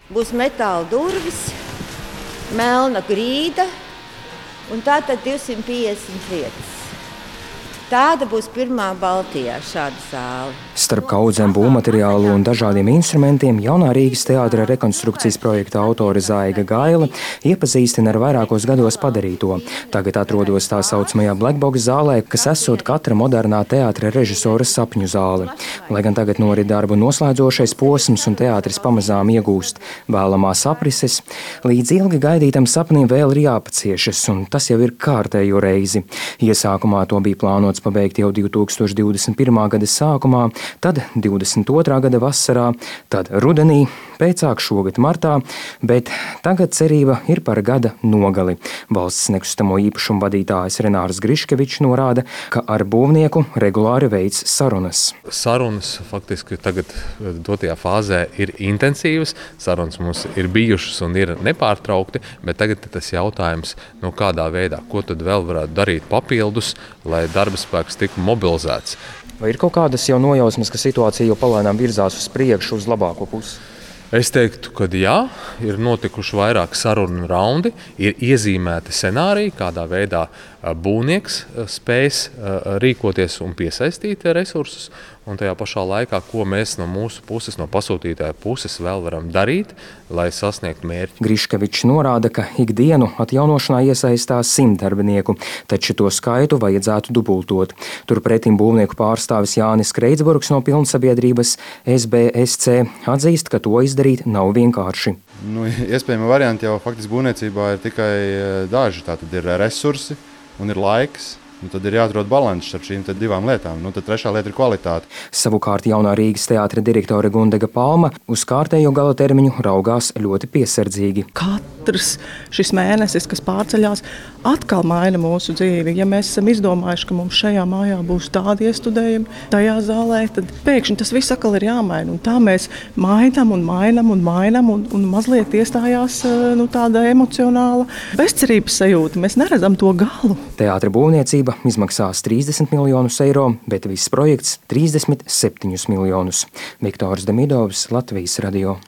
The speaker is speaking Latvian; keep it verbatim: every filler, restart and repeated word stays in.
Būs metāla durvis, melna grīda un tātad divsimt piecdesmit vietas. Tāda būs pirmā Baltijā šāda zāle. Starp kaudzēm, būvmateriālu un dažādiem instrumentiem jaunā Rīgas teātra rekonstrukcijas projekta autore Zaiga Gaile iepazīstina ar vairākos gados padarīto. Tagad atrodos tā saucamajā Blackbox zālē, kas esot katra modernā teātra režisora sapņu zāle. Lai gan tagad norit darbu noslēdzošais posms un teātris pamazām iegūst vēlamās aprises, līdz ilgi gaidītam sapnim vēl ir jāpaciešas, un tas jau ir kārtējo reizi. Iesākumā to bija plānots pabeigt jau divi tūkstoši divdesmit pirmā gada sākumā, tad divdesmit otrā gada vasarā, tad rudenī, pēcāk šogad martā, bet tagad cerība ir par gada nogali. Valsts nekustamo īpašumu vadītājs Renārs Griškevičs norāda, ka ar būvnieku regulāri veic sarunas. Sarunas faktiski tagad dotajā fāzē ir intensīvas, sarunas mums ir bijušas un ir nepārtraukti, bet tagad tas jautājums, no kādā veidā, ko tad vēl varētu darīt papildus, lai darba spēks tiktu mobilizēts. Vai ir kaut kādas jau nojausmas, ka situācija jau palēnām virzās uz priekšu, uz labāko pusi? Es teiktu, ka jā, ir notikuši vairāk sarunu raundi, ir iezīmēti scenāriji, kādā veidā būvnieks spējas rīkoties un piesaistīt resursus, un tajā pašā laikā, ko mēs no mūsu puses, no pasūtītāja puses vēl varam darīt, lai sasniegtu mērķi. Griškevičs norāda, ka ikdienu atjaunošanā iesaistās simt darbinieku, taču to skaitu vajadzētu dubultot. Turpretim būvnieku pārstāvis Jānis Kreitsburgs no pilnsabiedrības S B S C atzīst, ka to izdarīt nav vienkārši. Nu, iespējami varianti jau faktiski būvniecībā ir tikai daži. Tātad ir resursi un ir laiks. Un tad ir jāatrod balanss ar šīm divām lietām. Nu, tad trešā lieta ir kvalitāte. Savukārt jaunā Rīgas teātra direktore Gundega Palma uz kārtējo gala termiņu raugās ļoti piesardzīgi. Katrs šis mēnesis, kas pārceļās, atkal maina mūsu dzīvi. Ja mēs esam izdomājuši, ka mums šajā mājā būs tādi iestudējumi, tajā zālē, tad pēkšņi tas viss atkal ir jāmaina. Un tā mēs mainām un mainām un mainām un, un mazliet iestājās nu, tāda emocionāla bezcerības sajūta. Mēs neredzam to galu. Teātra būvniecība izmaksās trīsdesmit miljonus eiro, bet viss projekts trīsdesmit septiņus miljonus. Viktors Demidovs, Latvijas radio.